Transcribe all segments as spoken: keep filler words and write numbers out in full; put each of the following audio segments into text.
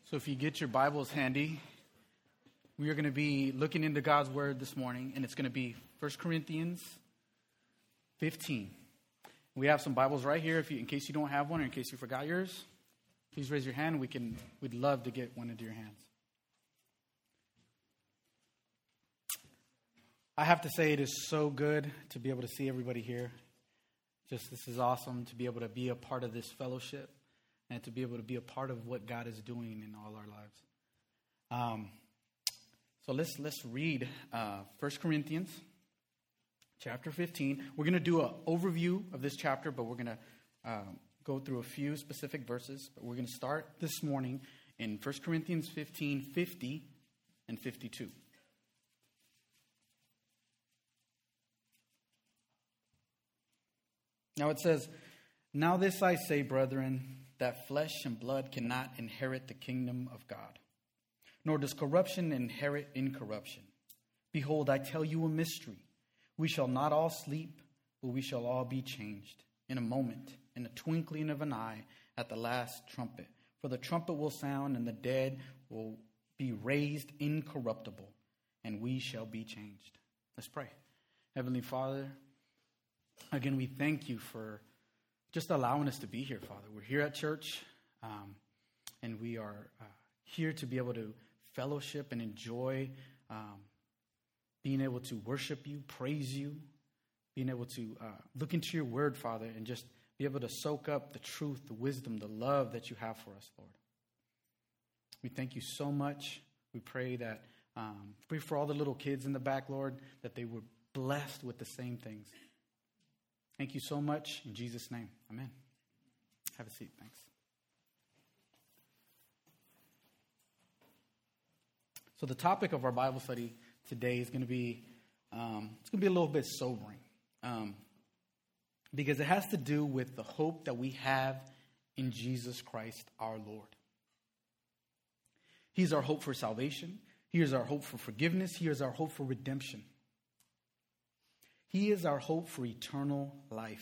So if you get your Bibles handy, we are going to be looking into God's Word this morning, and it's going to be First Corinthians fifteen. We have some Bibles right here, if you, in case you don't have one or in case you forgot yours. Please raise your hand. We can, we'd love to get one into your hands. I have to say it is so good to be able to see everybody here. Just this is awesome to be able to be a part of this fellowship and to be able to be a part of what God is doing in all our lives. Um, so let's let's read uh, First Corinthians chapter fifteen. We're going to do an overview of this chapter, but we're going to uh, go through a few specific verses. But we're going to start this morning in First Corinthians fifteen, fifty and fifty-two. Now it says, "Now this I say, brethren, that flesh and blood cannot inherit the kingdom of God, nor does corruption inherit incorruption. Behold, I tell you a mystery. We shall not all sleep, but we shall all be changed in a moment, in the twinkling of an eye, at the last trumpet. For the trumpet will sound, and the dead will be raised incorruptible, and we shall be changed." Let's pray. Heavenly Father, again, we thank you for just allowing us to be here, Father. We're here at church, um, and we are uh, here to be able to fellowship and enjoy um, being able to worship you, praise you, being able to uh, look into your word, Father, and just be able to soak up the truth, the wisdom, the love that you have for us, Lord. We thank you so much. We pray that, um, pray for all the little kids in the back, Lord, that they were blessed with the same things. Thank you so much. In Jesus' name, amen. Have a seat. Thanks. So the topic of our Bible study today is going to be, um, it's going to be a little bit sobering, um, because it has to do with the hope that we have in Jesus Christ our Lord. He's our hope for salvation. He is our hope for forgiveness. He is our hope for redemption. He is our hope for eternal life.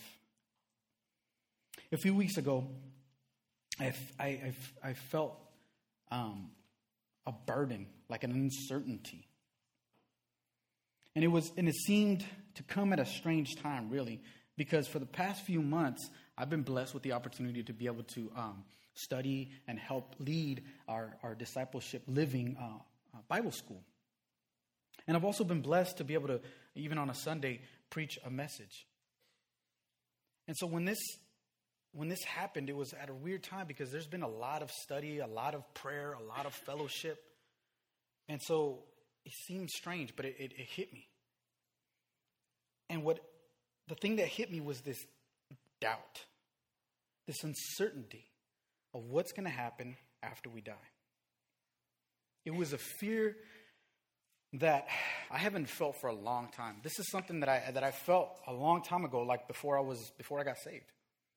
A few weeks ago, I, I, I, I felt um, a burden, like an uncertainty. And it was, and it seemed to come at a strange time, really, because for the past few months, I've been blessed with the opportunity to be able to um, study and help lead our, our discipleship living uh, uh, Bible school. And I've also been blessed to be able to, even on a Sunday, preach a message. And so when this when this happened, it was at a weird time because there's been a lot of study, a lot of prayer, a lot of fellowship. And so it seemed strange, but it, it, it hit me. And what the thing that hit me was this doubt, this uncertainty of what's going to happen after we die. It was a fear that I haven't felt for a long time. This is something that I that I felt a long time ago, like before I was before I got saved.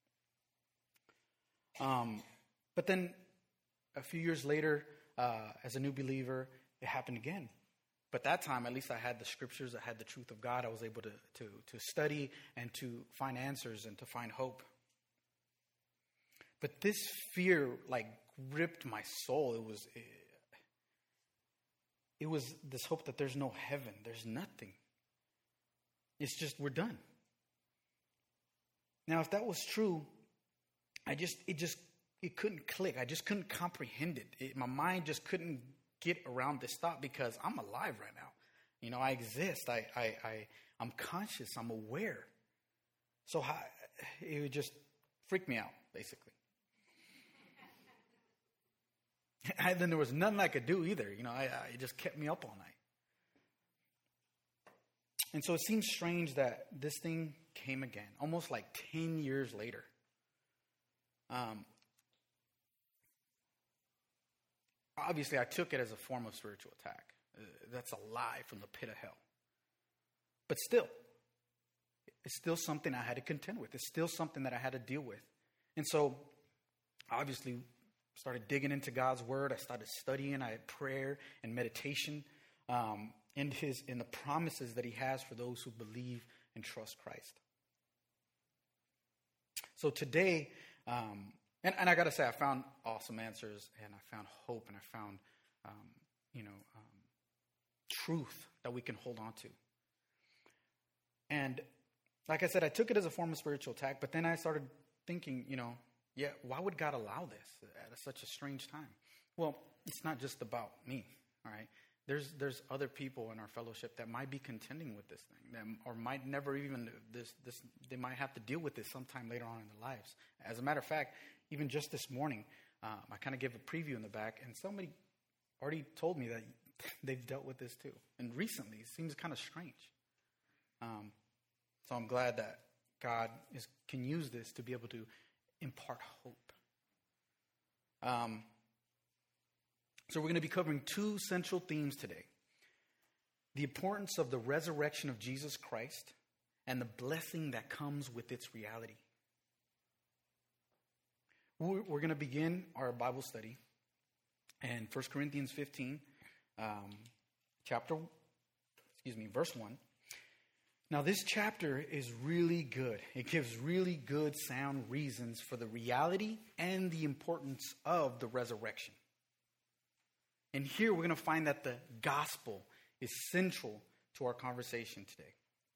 Um, but then a few years later, uh, as a new believer, it happened again. But that time, at least I had the scriptures, I had the truth of God. I was able to to to study and to find answers and to find hope. But this fear, like, gripped my soul. It was. It, It was this hope that there's no heaven. There's nothing. It's just we're done. Now, if that was true, I just it just it couldn't click. I just couldn't comprehend it. it. My mind just couldn't get around this thought because I'm alive right now. You know, I exist. I I, I I'm conscious. I'm aware. So how, it would just freak me out, basically. And then there was nothing I could do either. You know, I, I, it just kept me up all night. And so it seems strange that this thing came again, almost like ten years later. Um, obviously, I took it as a form of spiritual attack. Uh, that's a lie from the pit of hell. But still, it's still something I had to contend with. It's still something that I had to deal with. And so, obviously, started digging into God's word. I started studying. I had prayer and meditation um, in his in the promises that he has for those who believe and trust Christ. So today, um, And, and I got to say, I found awesome answers, and I found hope, and I found, um, you know, um, truth that we can hold on to. And like I said, I took it as a form of spiritual attack, but then I started thinking, you know, yeah, why would God allow this at such a strange time? Well, it's not just about me, all right? There's there's other people in our fellowship that might be contending with this thing, that, or might never even, this this they might have to deal with this sometime later on in their lives. As a matter of fact, even just this morning, um, I kind of gave a preview in the back, and somebody already told me that they've dealt with this too. And recently, it seems kind of strange. Um, so I'm glad that God is, can use this to be able to impart hope. Um, so we're going to be covering two central themes today. The importance of the resurrection of Jesus Christ and the blessing that comes with its reality. We're, we're going to begin our Bible study in First Corinthians fifteen, um, chapter, excuse me, verse one. Now, this chapter is really good. It gives really good, sound reasons for the reality and the importance of the resurrection. And here we're going to find that the gospel is central to our conversation today.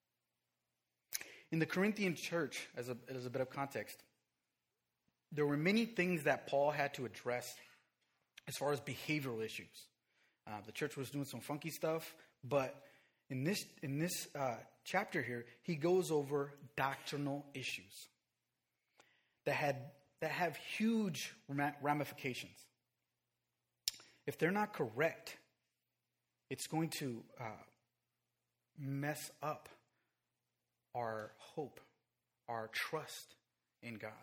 In the Corinthian church, as a, as a bit of context, there were many things that Paul had to address as far as behavioral issues. Uh, the church was doing some funky stuff, but in this in this uh, chapter here, he goes over doctrinal issues that had that have huge ramifications. If they're not correct, it's going to uh, mess up our hope, our trust in God.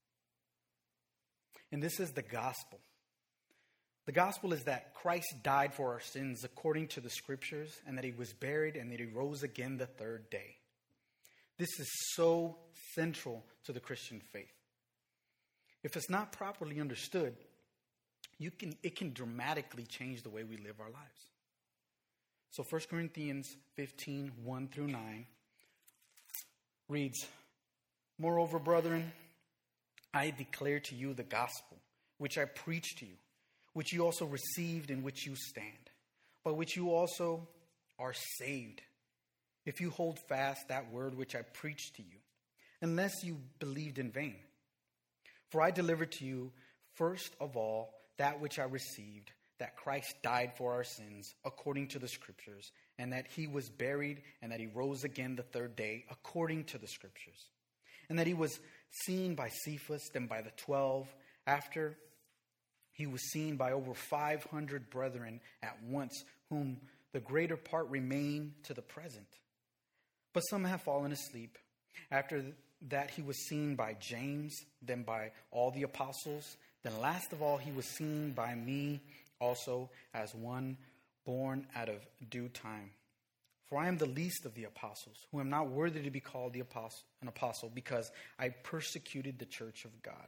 And this is the gospel. The gospel is that Christ died for our sins according to the scriptures, and that he was buried, and that he rose again the third day. This is so central to the Christian faith. If it's not properly understood, you can it can dramatically change the way we live our lives. So First Corinthians fifteen, one through nine reads, "Moreover, brethren, I declare to you the gospel, which I preached to you, which you also received, in which you stand, by which you also are saved, if you hold fast that word which I preached to you, unless you believed in vain. For I delivered to you first of all that which I received, that Christ died for our sins according to the scriptures, and that he was buried, and that he rose again the third day according to the scriptures, and that he was seen by Cephas, then by the twelve. After he was seen by over five hundred brethren at once, whom the greater part remain to the present. But some have fallen asleep. After that he was seen by James, then by all the apostles. Then last of all he was seen by me also, as one born out of due time. For I am the least of the apostles, who am not worthy to be called the apostle, an apostle, because I persecuted the church of God."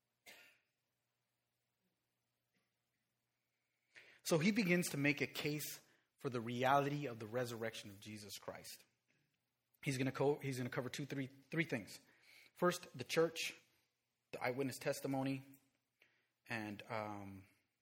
So he begins to make a case for the reality of the resurrection of Jesus Christ. He's going to co- he's going to cover two, three, three things. First, the church, the eyewitness testimony, and um,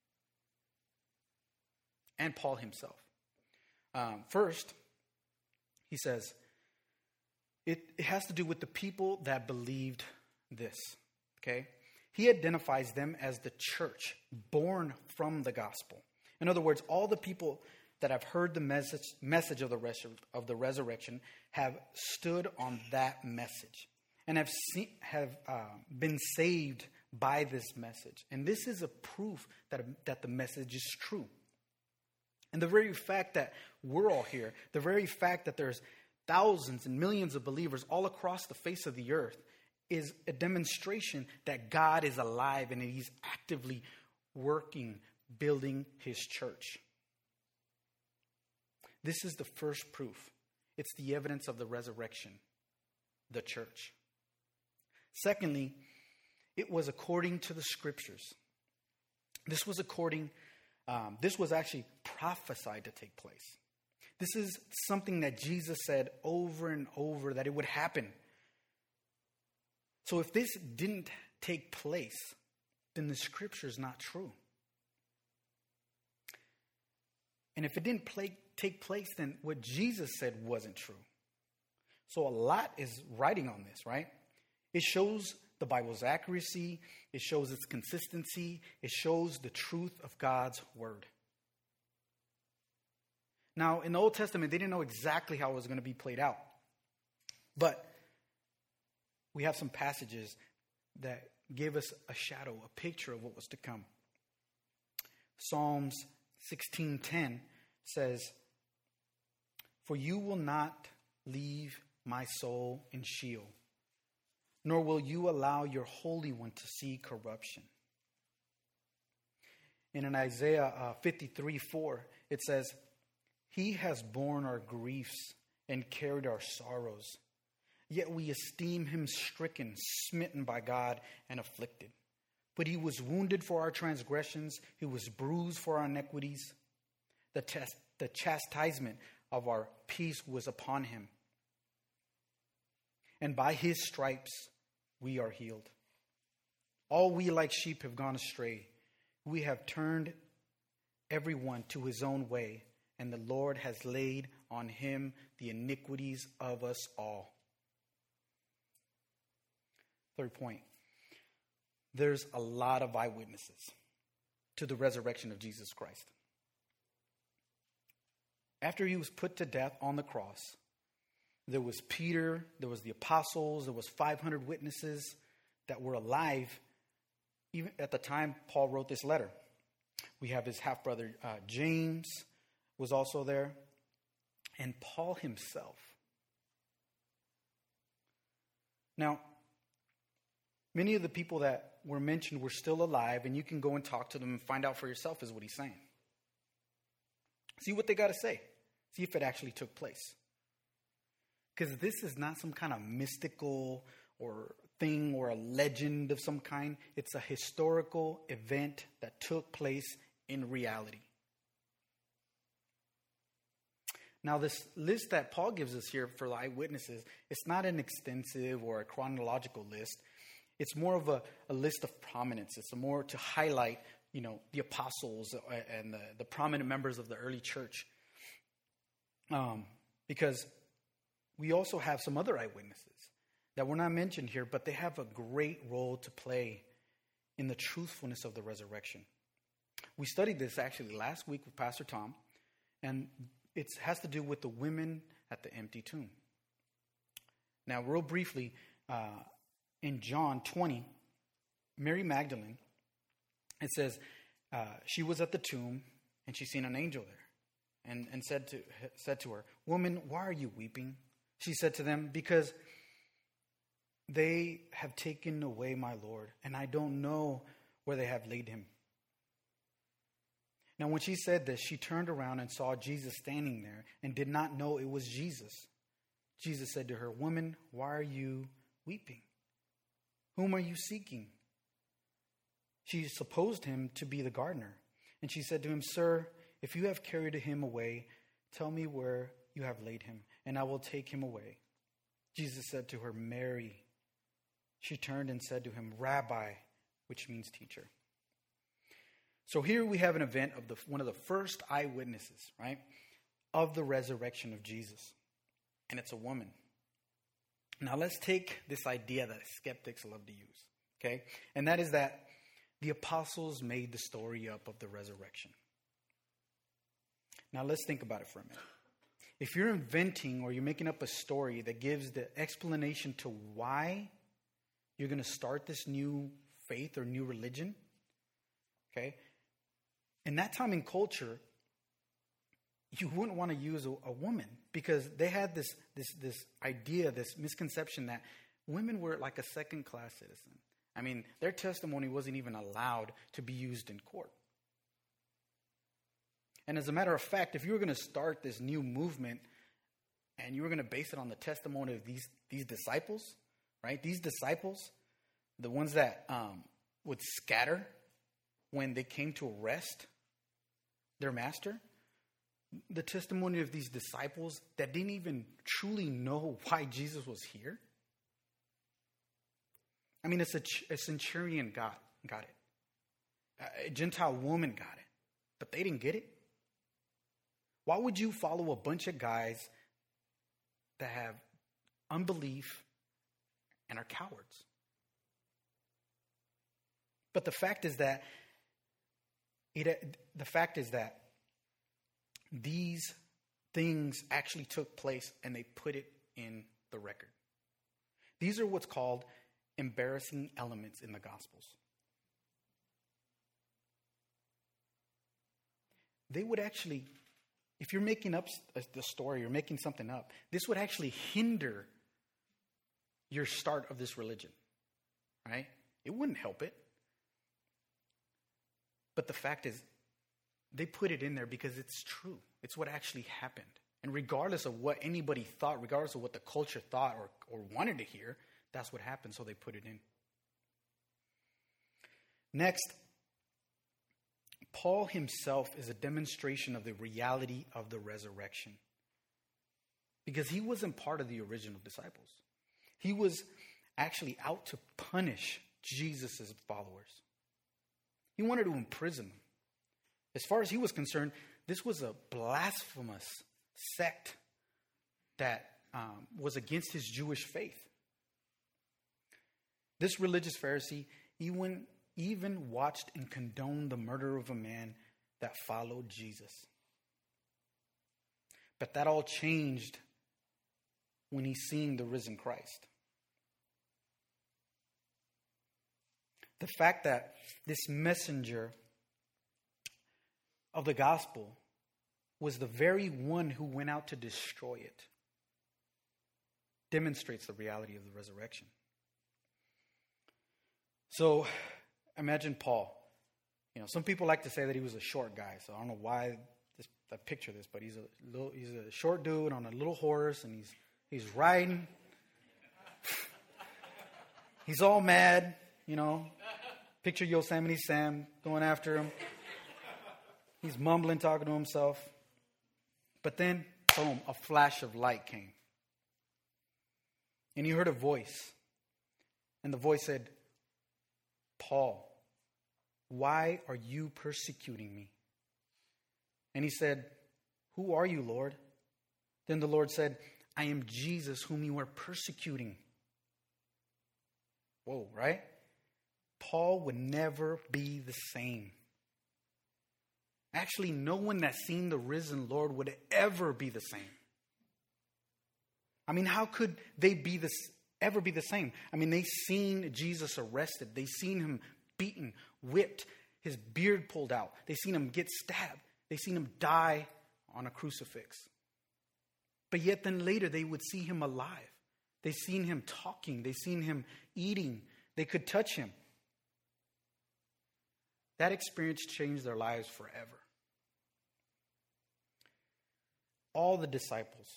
and Paul himself. Um, first, he says it, it has to do with the people that believed this. Okay, he identifies them as the church born from the gospel. In other words, all the people that have heard the message, message of the res- of the resurrection have stood on that message and have seen, have uh, been saved by this message. And this is a proof that, that the message is true. And the very fact that we're all here, the very fact that there's thousands and millions of believers all across the face of the earth is a demonstration that God is alive and he's actively working, building his church. This is the first proof. It's the evidence of the resurrection, the church. Secondly, it was according to the scriptures. This was according, um, this was actually prophesied to take place. This is something that Jesus said over and over that it would happen. So if this didn't take place, then the scripture is not true. And if it didn't play, take place, then what Jesus said wasn't true. So a lot is writing on this, right? It shows the Bible's accuracy. It shows its consistency. It shows the truth of God's word. Now, in the Old Testament, they didn't know exactly how it was going to be played out. But we have some passages that give us a shadow, a picture of what was to come. Psalms sixteen ten says, "For you will not leave my soul in Sheol, nor will you allow your Holy One to see corruption." And in Isaiah uh, fifty-three four, it says, "He has borne our griefs and carried our sorrows. Yet we esteem him stricken, smitten by God, and afflicted. But he was wounded for our transgressions. He was bruised for our iniquities. The, tes- the chastisement of our peace was upon him. And by his stripes we are healed. All we like sheep have gone astray. We have turned everyone to his own way, and the Lord has laid on him the iniquities of us all." Third point, there's a lot of eyewitnesses to the resurrection of Jesus Christ. After he was put to death on the cross, there was Peter, there was the apostles, there was five hundred witnesses that were alive even at the time Paul wrote this letter. We have his half-brother uh, James was also there, and Paul himself. Now, many of the people that were mentioned were still alive, and you can go and talk to them and find out for yourself, is what he's saying. See what they got to say. See if it actually took place. Because this is not some kind of mystical or thing or a legend of some kind. It's a historical event that took place in reality. Now, this list that Paul gives us here for the eyewitnesses, it's not an extensive or a chronological list. It's more of a, a list of prominence. It's more to highlight, you know, the apostles and the, the prominent members of the early church. Um, because we also have some other eyewitnesses that were not mentioned here, but they have a great role to play in the truthfulness of the resurrection. We studied this actually last week with Pastor Tom, and it has to do with the women at the empty tomb. Now, real briefly, uh, in John twenty, Mary Magdalene, it says uh, she was at the tomb and she seen an angel there and, and said to said to her, "Woman, why are you weeping?" She said to them, "Because they have taken away my Lord, and I don't know where they have laid him." Now, when she said this, she turned around and saw Jesus standing there and did not know it was Jesus. Jesus said to her, "Woman, why are you weeping? Whom are you seeking?" She supposed him to be the gardener. And she said to him, "Sir, if you have carried him away, tell me where you have laid him, and I will take him away." Jesus said to her, "Mary." She turned and said to him, "Rabbi," which means teacher. So here we have an event of the one of the first eyewitnesses, right, of the resurrection of Jesus. And it's a woman. Now let's take this idea that skeptics love to use, okay? And that is that the apostles made the story up of the resurrection. Now let's think about it for a minute. If you're inventing or you're making up a story that gives the explanation to why you're going to start this new faith or new religion, okay? In that time and culture, you wouldn't want to use a, a woman because they had this, this, this idea, this misconception that women were like a second-class citizen. I mean, their testimony wasn't even allowed to be used in court. And as a matter of fact, if you were going to start this new movement and you were going to base it on the testimony of these, these disciples, right? These disciples, the ones that um, would scatter when they came to arrest their master, the testimony of these disciples that didn't even truly know why Jesus was here. I mean, it's a, a centurion got, got it. A Gentile woman got it, but they didn't get it. Why would you follow a bunch of guys that have unbelief and are cowards? But the fact is that it, the fact is that these things actually took place, and they put it in the record. These are what's called embarrassing elements in the Gospels. They would actually, if you're making up the story, you're making something up, this would actually hinder your start of this religion, right? It wouldn't help it. But the fact is, they put it in there because it's true. It's what actually happened. And regardless of what anybody thought, regardless of what the culture thought or, or wanted to hear, that's what happened, so they put it in. Next, Paul himself is a demonstration of the reality of the resurrection. Because he wasn't part of the original disciples. He was actually out to punish Jesus' followers. He wanted to imprison them. As far as he was concerned, this was a blasphemous sect that um, was against his Jewish faith. This religious Pharisee even, even watched and condoned the murder of a man that followed Jesus. But that all changed when he seen the risen Christ. The fact that this messenger of the gospel was the very one who went out to destroy it demonstrates the reality of the resurrection. So imagine Paul. You know, some people like to say that he was a short guy, so I don't know why this, I picture this, but he's a little, he's a short dude on a little horse, and he's he's riding. He's all mad, you know. Picture Yosemite Sam going after him. He's mumbling, talking to himself. But then, boom, a flash of light came. And he heard a voice. And the voice said, Paul, why are you persecuting me? And he said, who are you, Lord? Then the Lord said, I am Jesus whom you are persecuting. Whoa, right? Paul would never be the same. Actually, no one that's seen the risen Lord would ever be the same. I mean, how could they be this, ever be the same? I mean, they seen Jesus arrested. They seen him beaten, whipped, his beard pulled out. They seen him get stabbed. They seen him die on a crucifix. But yet then later they would see him alive. They seen him talking. They seen him eating. They could touch him. That experience changed their lives forever. All the disciples.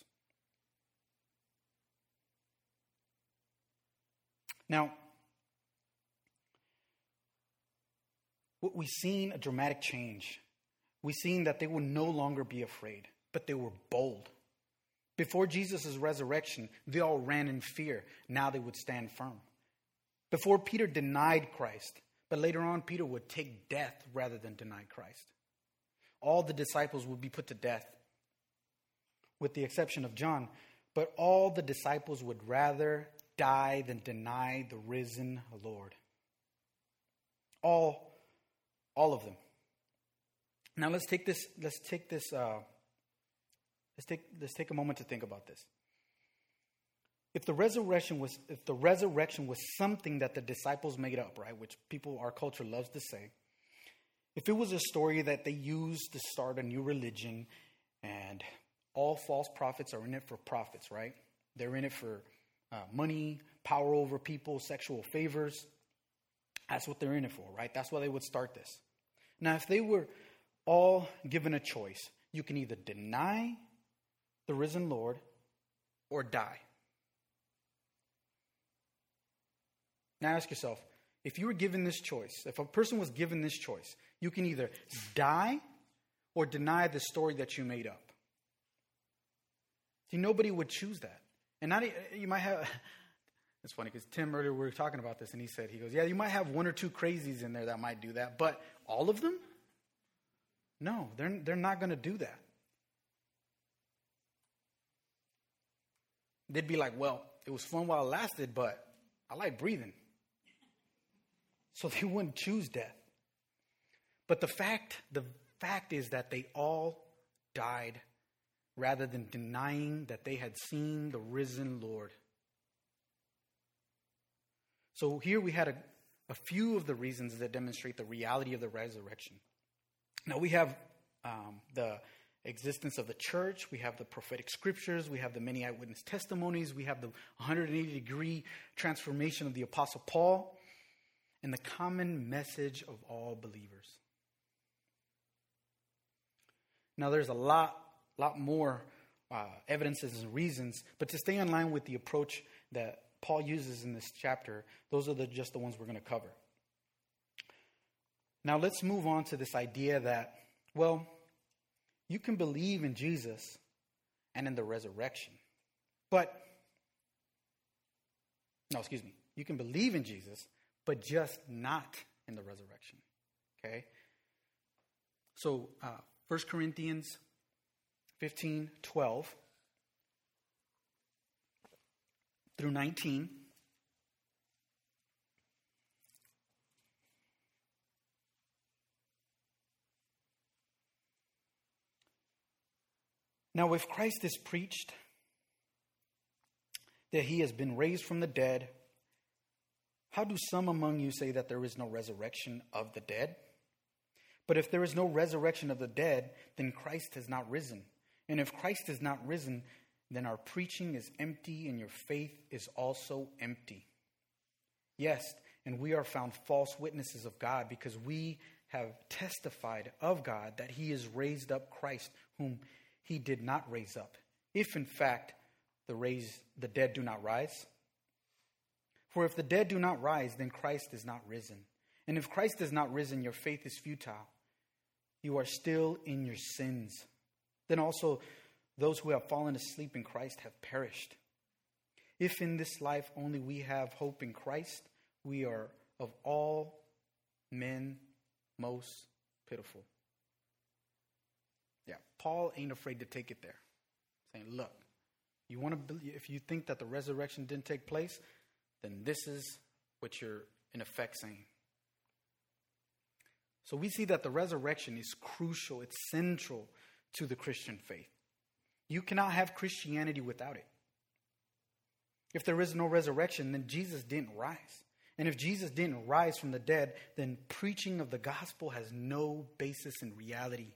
Now, we've seen a dramatic change. We've seen that they would no longer be afraid, but they were bold. Before Jesus' resurrection, they all ran in fear. Now they would stand firm. Before, Peter denied Christ, but later on, Peter would take death rather than deny Christ. All the disciples would be put to death, with the exception of John. But all the disciples would rather die than deny the risen Lord. All, all of them. Now let's take this. Let's take this. Uh, let's take. Let's take a moment to think about this. If the resurrection was, if the resurrection was something that the disciples made up, right, which people, our culture loves to say, if it was a story that they used to start a new religion, and all false prophets are in it for profits, right? They're in it for uh, money, power over people, sexual favors. That's what they're in it for, right? That's why they would start this. Now, if they were all given a choice, you can either deny the risen Lord or die. Now ask yourself, if you were given this choice, if a person was given this choice, you can either die or deny the story that you made up. See, nobody would choose that. And not, you might have, it's funny because Tim earlier we were talking about this and he said, he goes, yeah, you might have one or two crazies in there that might do that, but all of them? No, they're, they're not going to do that. They'd be like, well, it was fun while it lasted, but I like breathing. So they wouldn't choose death. But the fact, the fact is that they all died rather than denying that they had seen the risen Lord. So here we had a, a few of the reasons that demonstrate the reality of the resurrection. Now we have um, the existence of the church, we have the prophetic scriptures, we have the many eyewitness testimonies, we have the one hundred eighty degree transformation of the Apostle Paul, and the common message of all believers. Now there's a lot, lot more uh, evidences and reasons, but to stay in line with the approach that Paul uses in this chapter, those are the, just the ones we're going to cover. Now let's move on to this idea that, well, you can believe in Jesus and in the resurrection. But, no, excuse me. You can believe in Jesus, but just not in the resurrection. Okay? So, uh, First Corinthians fifteen, twelve through nineteen. Now, if Christ is preached that he has been raised from the dead, how do some among you say that there is no resurrection of the dead? But if there is no resurrection of the dead, then Christ has not risen. And if Christ has not risen, then our preaching is empty and your faith is also empty. Yes, and we are found false witnesses of God because we have testified of God that he has raised up Christ, whom he did not raise up, if in fact the raise, the dead do not rise. For if the dead do not rise, then Christ is not risen. And if Christ is not risen, your faith is futile. You are still in your sins. Then also those who have fallen asleep in Christ have perished. If in this life only we have hope in Christ, we are of all men most pitiful. Yeah, Paul ain't afraid to take it there. Saying, look, you want to believe, if you think that the resurrection didn't take place, then this is what you're in effect saying. So we see that the resurrection is crucial, it's central to the Christian faith. You cannot have Christianity without it. If there is no resurrection, then Jesus didn't rise. And if Jesus didn't rise from the dead, then preaching of the gospel has no basis in reality.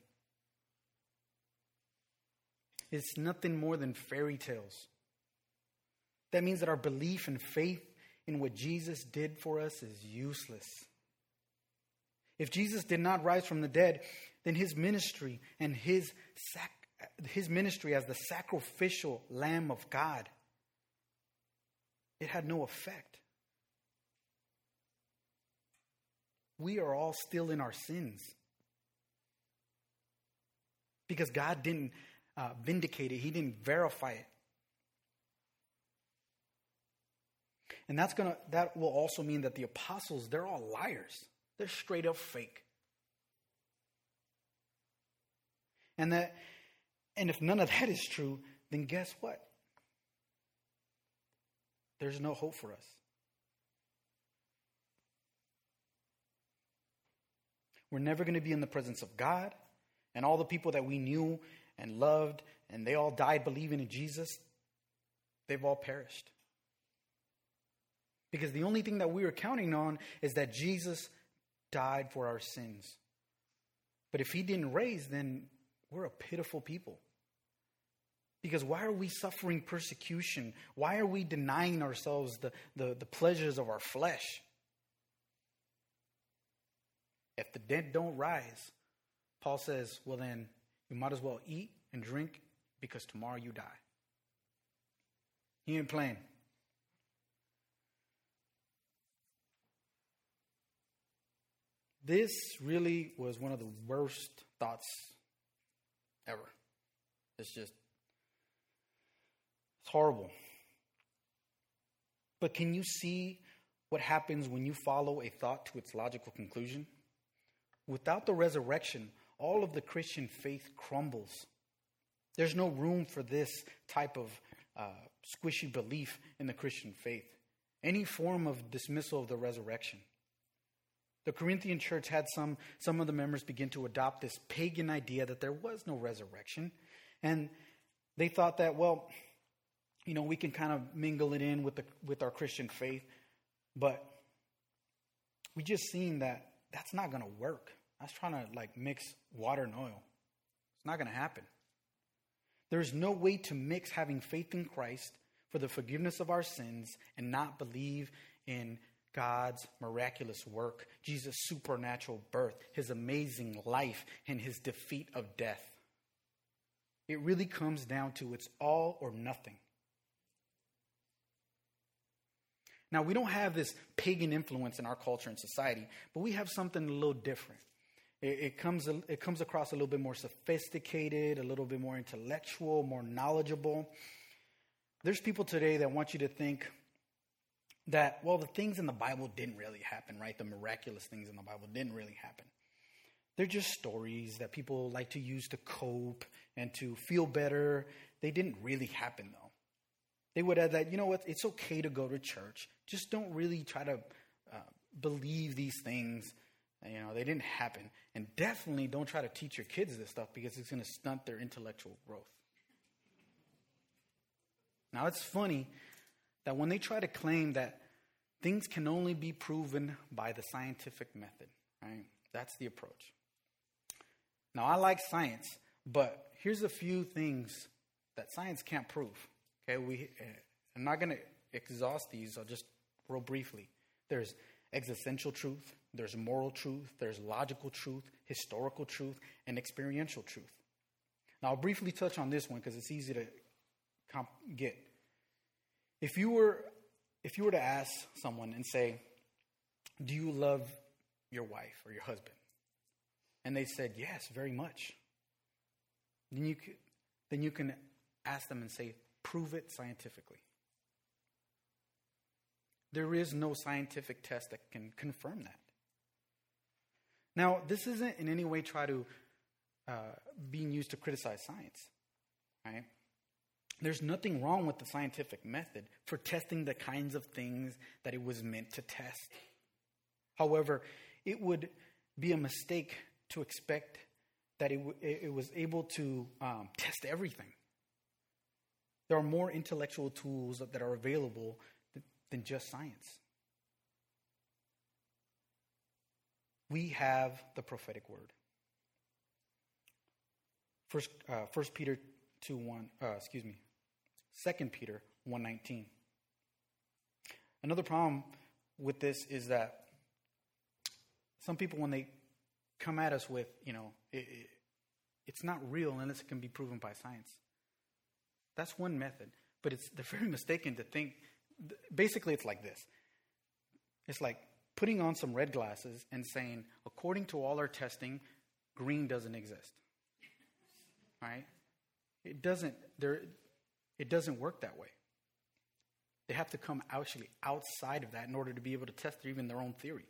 It's nothing more than fairy tales. That means that our belief and faith in what Jesus did for us is useless. If Jesus did not rise from the dead, then his ministry and his sac- his ministry as the sacrificial Lamb of God, it had no effect. We are all still in our sins because God didn't uh, vindicate it. He didn't verify it. And that's gonna that will also mean that the apostles, they're all liars. They're straight up fake. And that and if none of that is true, then guess what? There's no hope for us. We're never going to be in the presence of God, and all the people that we knew and loved, and they all died believing in Jesus, they've all perished. Because the only thing that we were counting on is that Jesus died for our sins. But if he didn't raise, then we're a pitiful people. Because why are we suffering persecution? Why are we denying ourselves the, the, the pleasures of our flesh? If the dead don't rise, Paul says, well then, you might as well eat and drink because tomorrow you die. He ain't playing. This really was one of the worst thoughts ever. It's just, it's horrible. But can you see what happens when you follow a thought to its logical conclusion? Without the resurrection, all of the Christian faith crumbles. There's no room for this type of uh, squishy belief in the Christian faith. Any form of dismissal of the resurrection. The Corinthian church had some, some of the members begin to adopt this pagan idea that there was no resurrection. And they thought that, well, you know, we can kind of mingle it in with the with our Christian faith. But we just seen that that's not going to work. That's trying to like mix water and oil. It's not going to happen. There's no way to mix having faith in Christ for the forgiveness of our sins and not believe in God's miraculous work, Jesus' supernatural birth, his amazing life, and his defeat of death. It really comes down to it's all or nothing. Now, we don't have this pagan influence in our culture and society, but we have something a little different. It, it comes it comes across a little bit more sophisticated, a little bit more intellectual, more knowledgeable. There's people today that want you to think that, well, the things in the Bible didn't really happen, right? The miraculous things in the Bible didn't really happen. They're just stories that people like to use to cope and to feel better. They didn't really happen, though. They would add that, you know what, it's okay to go to church. Just don't really try to uh, believe these things. You know, they didn't happen. And definitely don't try to teach your kids this stuff because it's going to stunt their intellectual growth. Now, it's funny that when they try to claim that things can only be proven by the scientific method, right? That's the approach. Now, I like science, but here's a few things that science can't prove. Okay, we. Uh, I'm not going to exhaust these. I'll just real briefly. There's existential truth. There's moral truth. There's logical truth, historical truth, and experiential truth. Now, I'll briefly touch on this one because it's easy to comp- get. If you were, if you were to ask someone and say, "Do you love your wife or your husband?" and they said, "Yes, very much," then you could, then you can ask them and say, "Prove it scientifically." There is no scientific test that can confirm that. Now, this isn't in any way try to uh, being used to criticize science, right? There's nothing wrong with the scientific method for testing the kinds of things that it was meant to test. However, it would be a mistake to expect that it, w- it was able to um, test everything. There are more intellectual tools that are available th- than just science. We have the prophetic word. First, uh, First Peter two one. Uh, excuse me. Second Peter one nineteen. Another problem with this is that some people, when they come at us with, you know, it, it, it's not real unless it can be proven by science. That's one method, but it's they're very mistaken to think. Basically, it's like this. It's like putting on some red glasses and saying, according to all our testing, green doesn't exist. Right? It doesn't. There. It doesn't work that way. They have to come actually outside of that in order to be able to test even their own theory.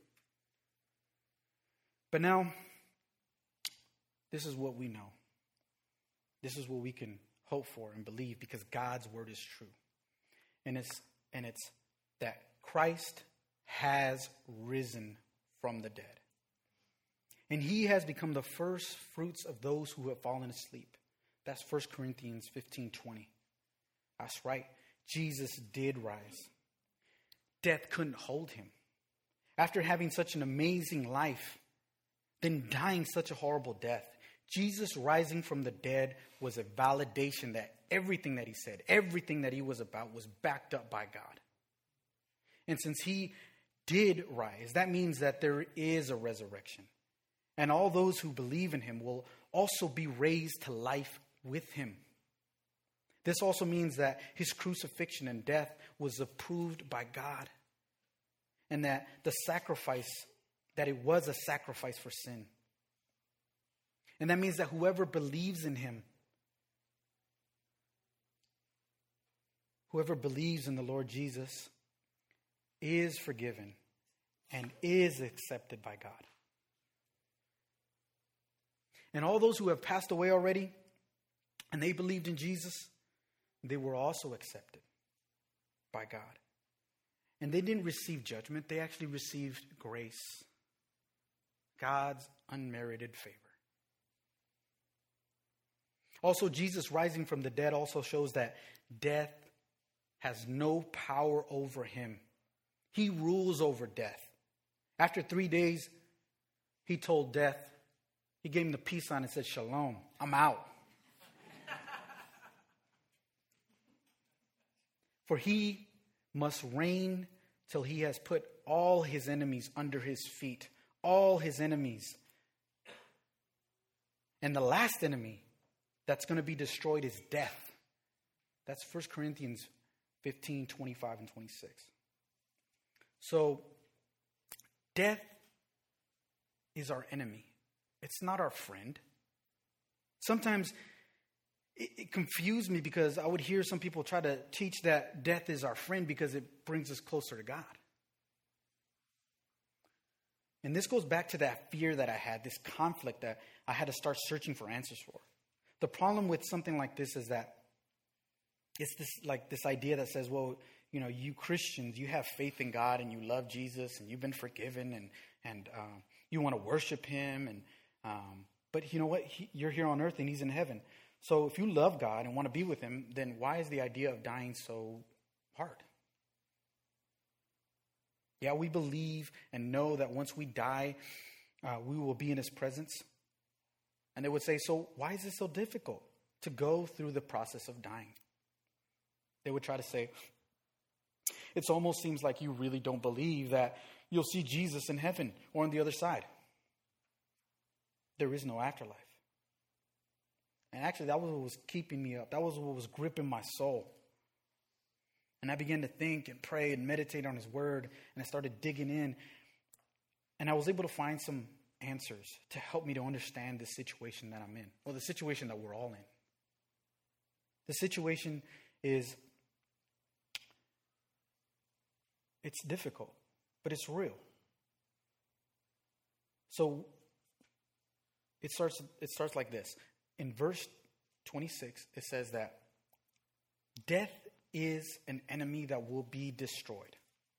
But now, this is what we know. This is what we can hope for and believe because God's word is true. And it's and it's that Christ has risen from the dead. And he has become the first fruits of those who have fallen asleep. That's First Corinthians fifteen twenty. That's right. Jesus did rise. Death couldn't hold him. After having such an amazing life, then dying such a horrible death, Jesus rising from the dead was a validation that everything that he said, everything that he was about was backed up by God. And since he did rise, that means that there is a resurrection. And all those who believe in him will also be raised to life with him. This also means that his crucifixion and death was approved by God. And that the sacrifice, that it was a sacrifice for sin. And that means that whoever believes in him, whoever believes in the Lord Jesus is forgiven and is accepted by God. And all those who have passed away already, and they believed in Jesus, they were also accepted by God. And they didn't receive judgment. They actually received grace. God's unmerited favor. Also, Jesus rising from the dead also shows that death has no power over him. He rules over death. After three days, he told death, he gave him the peace sign and said, "Shalom, I'm out." For he must reign till he has put all his enemies under his feet. All his enemies. And the last enemy that's going to be destroyed is death. That's First Corinthians fifteen, twenty-five, and twenty-six. So, death is our enemy. It's not our friend. Sometimes it, it confused me because I would hear some people try to teach that death is our friend because it brings us closer to God. And this goes back to that fear that I had, this conflict that I had to start searching for answers for. The problem with something like this is that it's this like this idea that says, well, you know, you Christians, you have faith in God and you love Jesus and you've been forgiven and and um, you want to worship him. And um, but you know what? He, you're here on earth and he's in heaven. So if you love God and want to be with him, then why is the idea of dying so hard? Yeah, we believe and know that once we die, uh, we will be in his presence. And they would say, so why is it so difficult to go through the process of dying? They would try to say, it almost seems like you really don't believe that you'll see Jesus in heaven or on the other side. There is no afterlife. And actually, that was what was keeping me up. That was what was gripping my soul. And I began to think and pray and meditate on his word. And I started digging in. And I was able to find some answers to help me to understand the situation that I'm in. Well, the situation that we're all in. The situation is, it's difficult, but it's real. So it starts, it starts like this. In verse twenty-six, it says that death is an enemy that will be destroyed.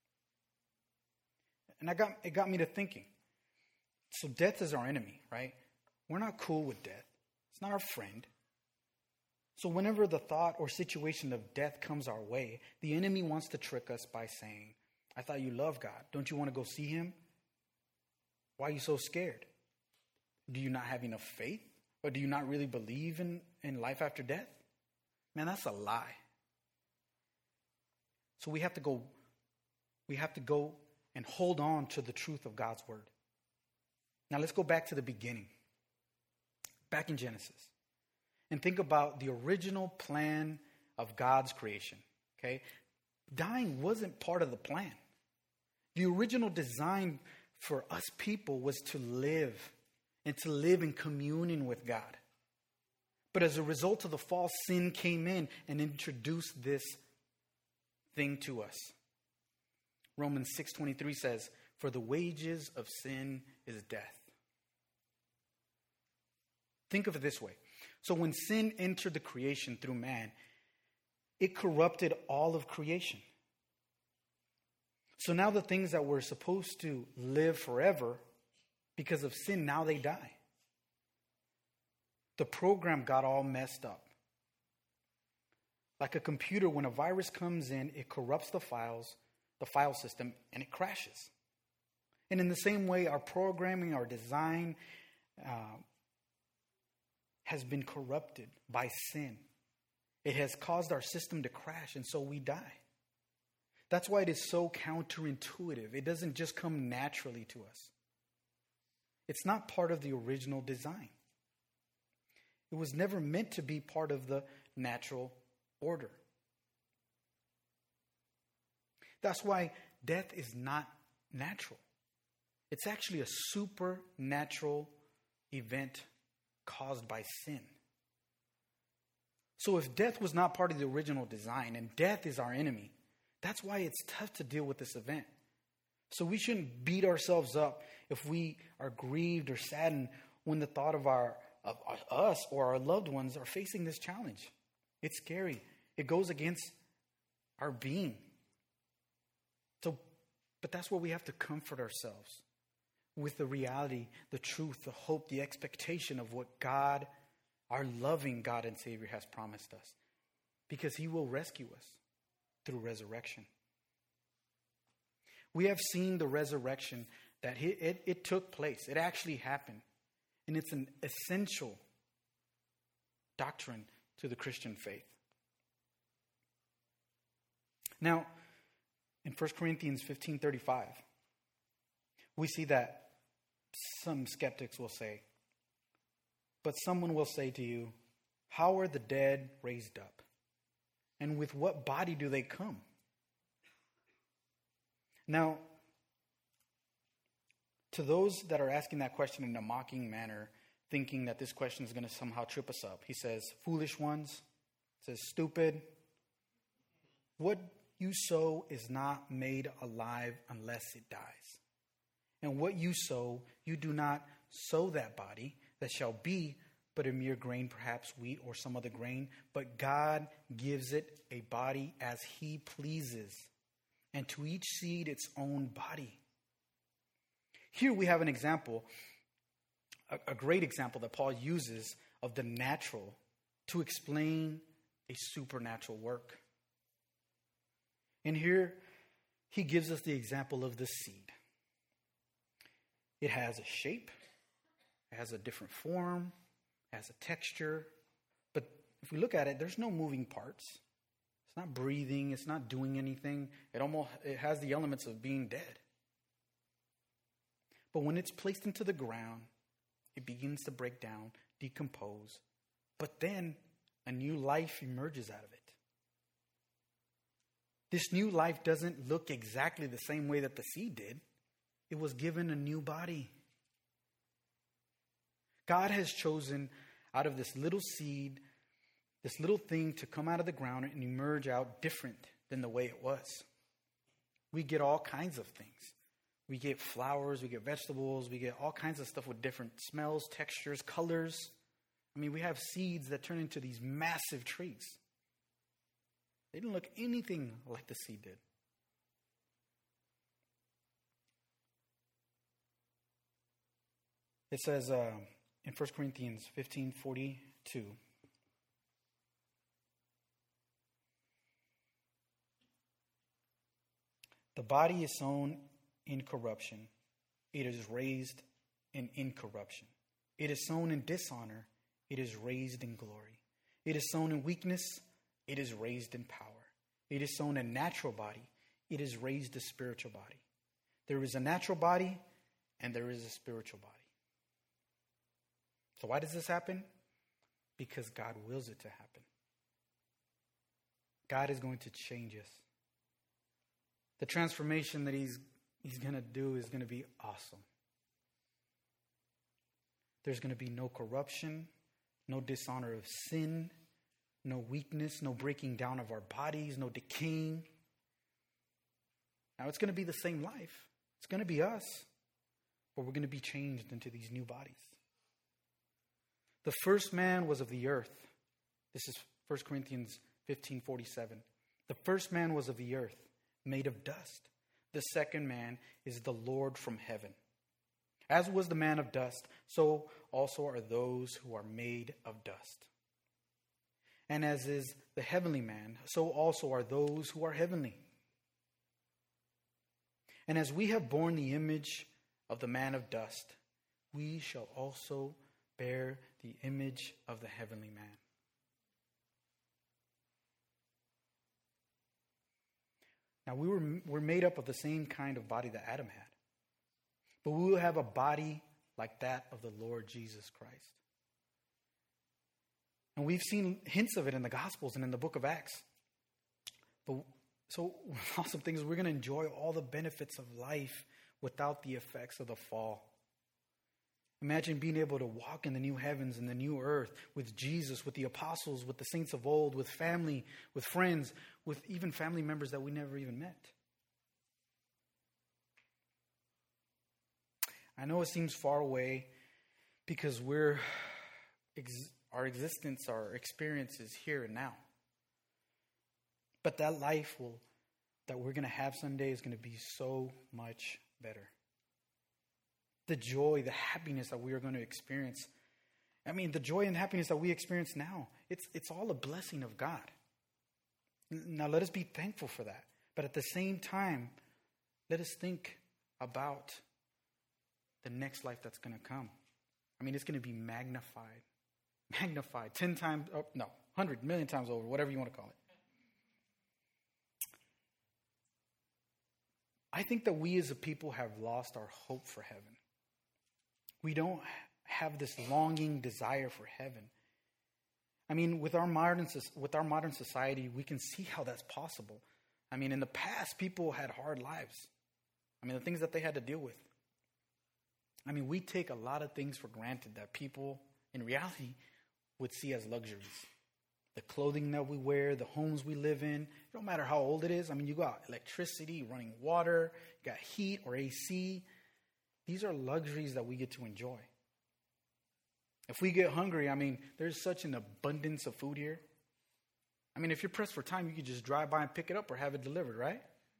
And I got it got me to thinking. So death is our enemy, right? We're not cool with death. It's not our friend. So whenever the thought or situation of death comes our way, the enemy wants to trick us by saying, I thought you love God. Don't you want to go see him? Why are you so scared? Do you not have enough faith? Or do you not really believe in, in life after death? Man, that's a lie. So we have to go, we have to go and hold on to the truth of God's word. Now let's go back to the beginning. Back in Genesis. And think about the original plan of God's creation. Okay? Dying wasn't part of the plan. The original design for us people was to live and to live in communion with God. But as a result of the fall, sin came in and introduced this thing to us. Romans six twenty-three says, for the wages of sin is death. Think of it this way. So when sin entered the creation through man, it corrupted all of creation. So now the things that were supposed to live forever because of sin, now they die. The program got all messed up. Like a computer, when a virus comes in, it corrupts the files, the file system, and it crashes. And in the same way, our programming, our design uh, has been corrupted by sin. It has caused our system to crash, and so we die. That's why it is so counterintuitive. It doesn't just come naturally to us. It's not part of the original design. It was never meant to be part of the natural order. That's why death is not natural. It's actually a supernatural event caused by sin. So if death was not part of the original design and death is our enemy, that's why it's tough to deal with this event. So we shouldn't beat ourselves up if we are grieved or saddened when the thought of our of us or our loved ones are facing this challenge. It's scary. It goes against our being. So, but that's where we have to comfort ourselves with the reality, the truth, the hope, the expectation of what God, our loving God and Savior, has promised us. Because he will rescue us through resurrection. We have seen the resurrection, that it, it, it took place. It actually happened. And it's an essential doctrine to the Christian faith. Now, in First Corinthians fifteen thirty-five, we see that some skeptics will say, but someone will say to you, how are the dead raised up? And with what body do they come? Now, to those that are asking that question in a mocking manner, thinking that this question is going to somehow trip us up, he says, foolish ones, says stupid. What you sow is not made alive unless it dies. And what you sow, you do not sow that body that shall be, but a mere grain, perhaps wheat or some other grain. But God gives it a body as he pleases, and to each seed its own body. Here we have an example, a, a great example that Paul uses of the natural to explain a supernatural work. And here he gives us the example of the seed. It has a shape, it has a different form, it has a texture. But if we look at it, there's no moving parts. It's not breathing, it's not doing anything. It almost it has the elements of being dead. But when it's placed into the ground, it begins to break down, decompose. But then a new life emerges out of it. This new life doesn't look exactly the same way that the seed did. It was given a new body. God has chosen out of this little seed, this little thing to come out of the ground and emerge out different than the way it was. We get all kinds of things. We get flowers, we get vegetables, we get all kinds of stuff with different smells, textures, colors. I mean, we have seeds that turn into these massive trees. They didn't look anything like the seed did. It says uh, in First Corinthians fifteen forty-two, the body is sown in corruption, it is raised in incorruption. It is sown in dishonor, it is raised in glory. It is sown in weakness, it is raised in power. It is sown a natural body, it is raised a spiritual body. There is a natural body and there is a spiritual body. So why does this happen? Because God wills it to happen. God is going to change us. The transformation that he's, he's going to do is going to be awesome. There's going to be no corruption, no dishonor of sin, no weakness, no breaking down of our bodies, no decaying. Now it's going to be the same life. It's going to be us, but we're going to be changed into these new bodies. The first man was of the earth. This is First Corinthians fifteen forty-seven. The first man was of the earth, made of dust. The second man is the Lord from heaven. As was the man of dust, so also are those who are made of dust. And as is the heavenly man, so also are those who are heavenly. And as we have borne the image of the man of dust, we shall also bear the image of the heavenly man. Now, we were we're made up of the same kind of body that Adam had. But we will have a body like that of the Lord Jesus Christ. And we've seen hints of it in the Gospels and in the book of Acts. But so awesome things, we're going to enjoy all the benefits of life without the effects of the fall. Imagine being able to walk in the new heavens and the new earth with Jesus, with the apostles, with the saints of old, with family, with friends, with even family members that we never even met. I know it seems far away because we're ex- our existence, our experience is here and now. But that life will that we're going to have someday is going to be so much better. The joy, the happiness that we are going to experience. I mean, the joy and happiness that we experience now, it's it's all a blessing of God. Now, let us be thankful for that. But at the same time, let us think about the next life that's going to come. I mean, it's going to be magnified. Magnified. Ten times, oh, no, hundred million times over, whatever you want to call it. I think that we as a people have lost our hope for heaven. We don't have this longing desire for heaven. I mean, with our modern with our modern society, we can see how that's possible. I mean, in the past, people had hard lives. I mean, the things that they had to deal with. I mean, we take a lot of things for granted that people, in reality, would see as luxuries. The clothing that we wear, the homes we live in, no matter how old it is. I mean, you got electricity, running water, you got heat or A C. These are luxuries that we get to enjoy. If we get hungry, I mean, there's such an abundance of food here. I mean, if you're pressed for time, you could just drive by and pick it up or have it delivered, right?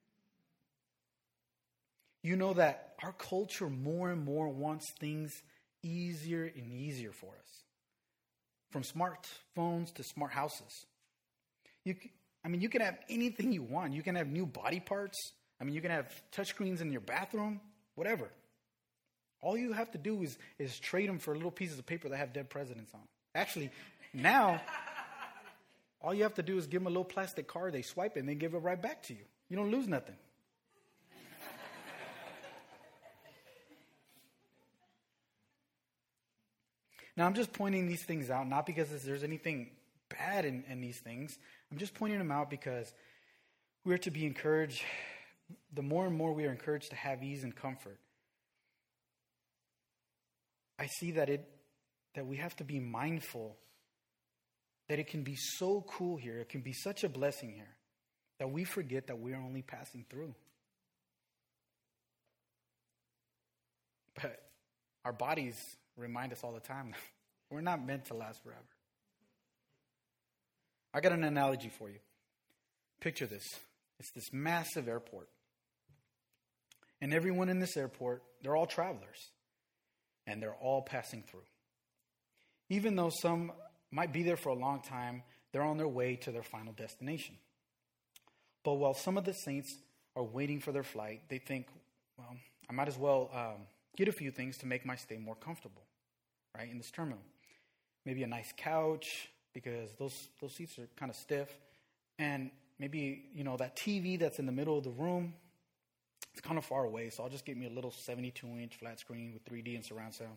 You know that our culture more and more wants things easier and easier for us. From smartphones to smart houses. You, I mean, you can have anything you want. You can have new body parts. I mean, you can have touchscreens in your bathroom, whatever. All you have to do is, is trade them for little pieces of paper that have dead presidents on them. Actually, now, all you have to do is give them a little plastic card. They swipe it and they give it right back to you. You don't lose nothing. Now, I'm just pointing these things out, not because there's anything bad in, in these things. I'm just pointing them out because we're to be encouraged. The more and more we are encouraged to have ease and comfort, I see that it that we have to be mindful that it can be so cool here, it can be such a blessing here, that we forget that we're only passing through. But our bodies remind us all the time that we're not meant to last forever. I got an analogy for you. Picture this. It's this massive airport. And everyone in this airport, they're all travelers. And they're all passing through. Even though some might be there for a long time, they're on their way to their final destination. But while some of the saints are waiting for their flight, they think, well, I might as well um, get a few things to make my stay more comfortable, right, in this terminal. Maybe a nice couch, because those those seats are kind of stiff. And maybe, you know, that T V that's in the middle of the room, it's kind of far away, so I'll just get me a little seventy-two inch flat screen with three D and surround sound.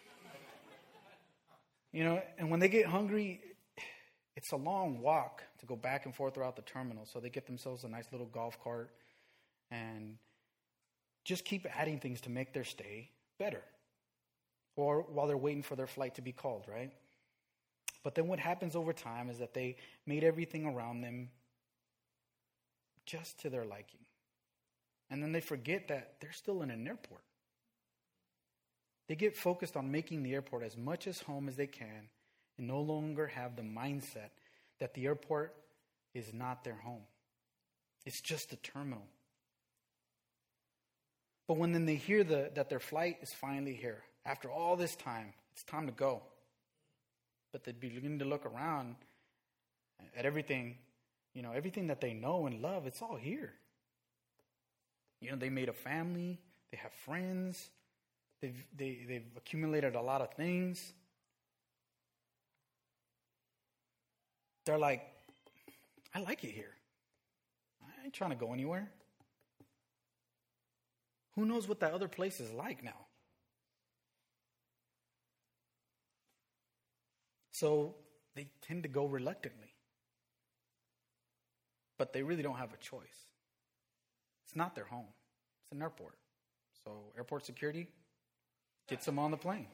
You know, and when they get hungry, it's a long walk to go back and forth throughout the terminal. So they get themselves a nice little golf cart and just keep adding things to make their stay better. Or while they're waiting for their flight to be called, right? But then what happens over time is that they made everything around them just to their liking. And then they forget that they're still in an airport. They get focused on making the airport as much as home as they can and no longer have the mindset that the airport is not their home. It's just a terminal. But when then they hear the, that their flight is finally here, after all this time, it's time to go. But they begin to look around at everything, you know, everything that they know and love, it's all here. You know, they made a family, they have friends, they've, they, they've accumulated a lot of things. They're like, I like it here. I ain't trying to go anywhere. Who knows what that other place is like now? So they tend to go reluctantly. But they really don't have a choice. It's not their home. It's an airport. So airport security gets them on the plane.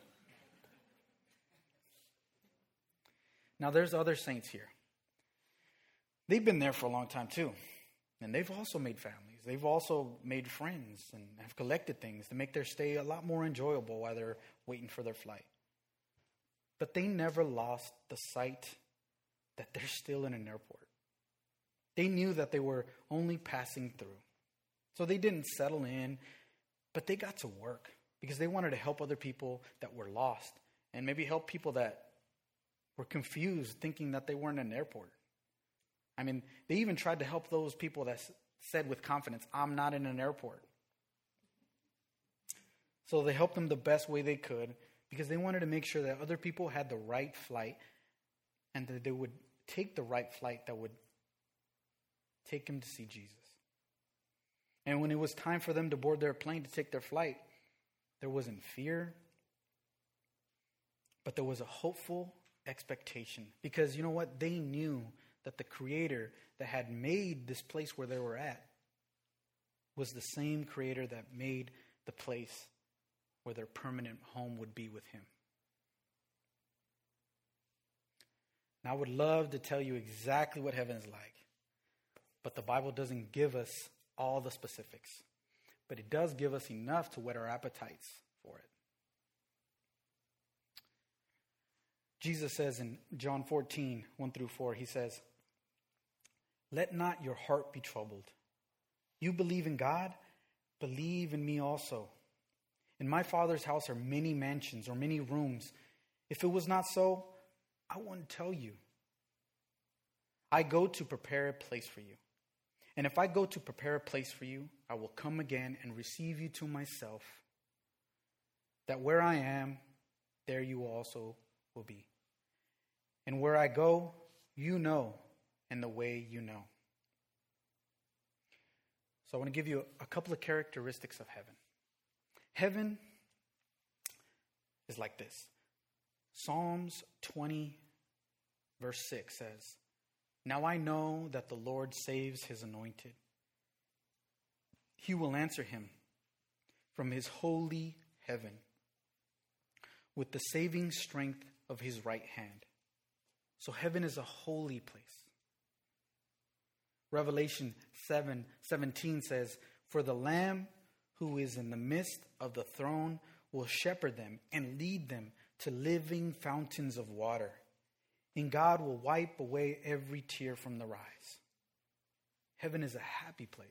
Now there's other saints here. They've been there for a long time too. And they've also made families. They've also made friends and have collected things to make their stay a lot more enjoyable while they're waiting for their flight. But they never lost the sight that they're still in an airport. They knew that they were only passing through. So they didn't settle in, but they got to work because they wanted to help other people that were lost and maybe help people that were confused, thinking that they weren't in an airport. I mean, they even tried to help those people that said with confidence, I'm not in an airport. So they helped them the best way they could because they wanted to make sure that other people had the right flight and that they would take the right flight that would take them to see Jesus. And when it was time for them to board their plane to take their flight, there wasn't fear, but there was a hopeful expectation. Because you know what? They knew that the Creator that had made this place where they were at was the same Creator that made the place where their permanent home would be with Him. Now, I would love to tell you exactly what heaven is like, but the Bible doesn't give us all the specifics. But it does give us enough to whet our appetites for it. Jesus says in John fourteen, one through four, He says, let not your heart be troubled. You believe in God, believe in me also. In my Father's house are many mansions or many rooms. If it was not so, I wouldn't tell you. I go to prepare a place for you. And if I go to prepare a place for you, I will come again and receive you to myself, that where I am, there you also will be. And where I go, you know, and the way you know. So I want to give you a couple of characteristics of heaven. Heaven is like this. Psalms twenty, verse six says, now I know that the Lord saves His anointed. He will answer him from His holy heaven with the saving strength of His right hand. So heaven is a holy place. Revelation seven seventeen says, for the Lamb who is in the midst of the throne will shepherd them and lead them to living fountains of water. And God will wipe away every tear from their eyes. Heaven is a happy place.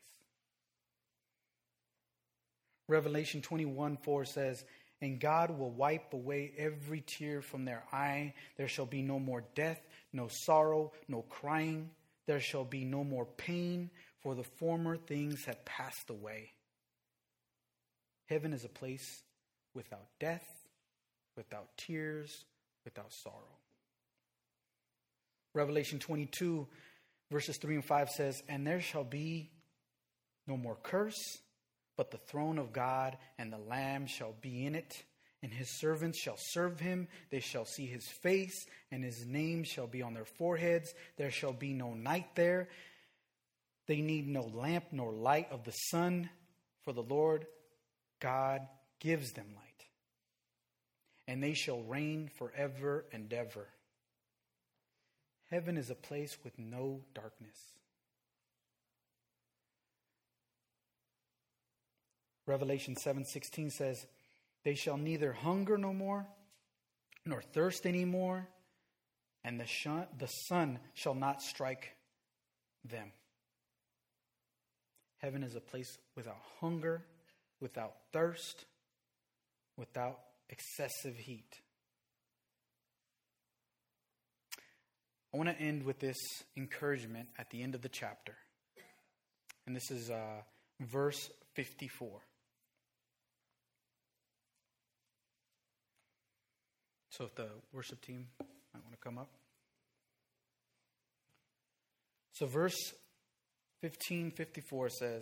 Revelation twenty-one four says, and God will wipe away every tear from their eye. There shall be no more death, no sorrow, no crying. There shall be no more pain, for the former things have passed away. Heaven is a place without death, without tears, without sorrow. Revelation twenty-two, verses three and five says, and there shall be no more curse, but the throne of God and the Lamb shall be in it, and His servants shall serve Him. They shall see His face, and His name shall be on their foreheads. There shall be no night there. They need no lamp nor light of the sun, for the Lord God gives them light. And they shall reign forever and ever. Heaven is a place with no darkness. Revelation seven sixteen says, they shall neither hunger no more, nor thirst any more, and the, shun, the sun shall not strike them. Heaven is a place without hunger, without thirst, without excessive heat. I want to end with this encouragement at the end of the chapter. And this is uh, verse fifty-four. So if the worship team might want to come up. So verse fifteen fifty-four says,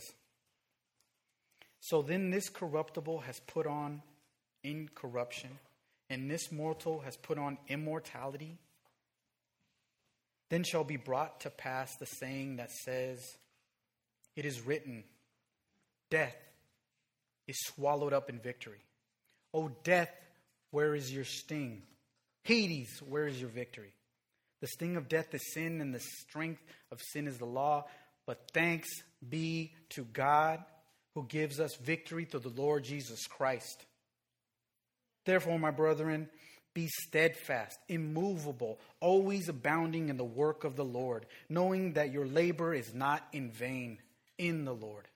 so then this corruptible has put on incorruption, and this mortal has put on immortality. Then shall be brought to pass the saying that says, it is written, death is swallowed up in victory. O death, where is your sting? Hades, where is your victory? The sting of death is sin, and the strength of sin is the law. But thanks be to God who gives us victory through the Lord Jesus Christ. Therefore, my brethren, Be steadfast, immovable, always abounding in the work of the Lord, knowing that your labor is not in vain in the Lord.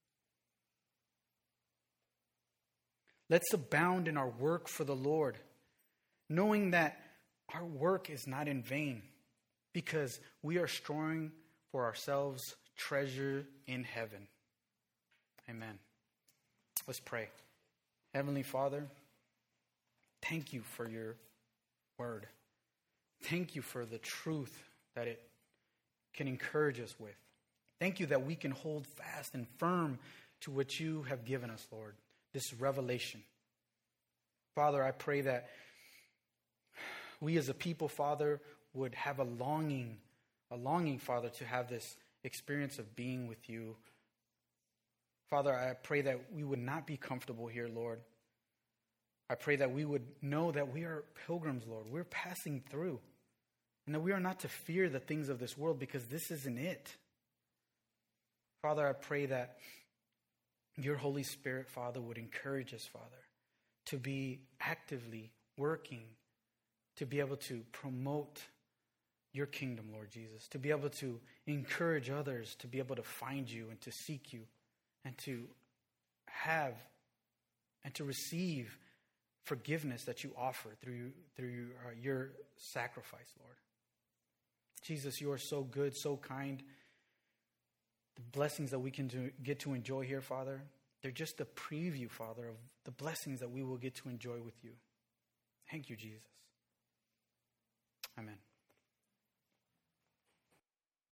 Let's abound in our work for the Lord, knowing that our work is not in vain, because we are storing for ourselves treasure in heaven. Amen. Let's pray. Heavenly Father, thank you for your word. Thank you for the truth that it can encourage us with. Thank you that we can hold fast and firm to what you have given us, Lord, this revelation. Father, I pray that we as a people, Father, would have a longing, a longing, Father, to have this experience of being with you. Father, I pray that we would not be comfortable here, Lord. I pray that we would know that we are pilgrims, Lord. We're passing through. And that we are not to fear the things of this world, because this isn't it. Father, I pray that your Holy Spirit, Father, would encourage us, Father, to be actively working, to be able to promote your kingdom, Lord Jesus, to be able to encourage others, to be able to find you and to seek you and to have and to receive forgiveness that you offer through, through uh, your sacrifice, Lord. Jesus, you are so good, so kind. The blessings that we can do, get to enjoy here, Father, they're just a preview, Father, of the blessings that we will get to enjoy with you. Thank you, Jesus. Amen.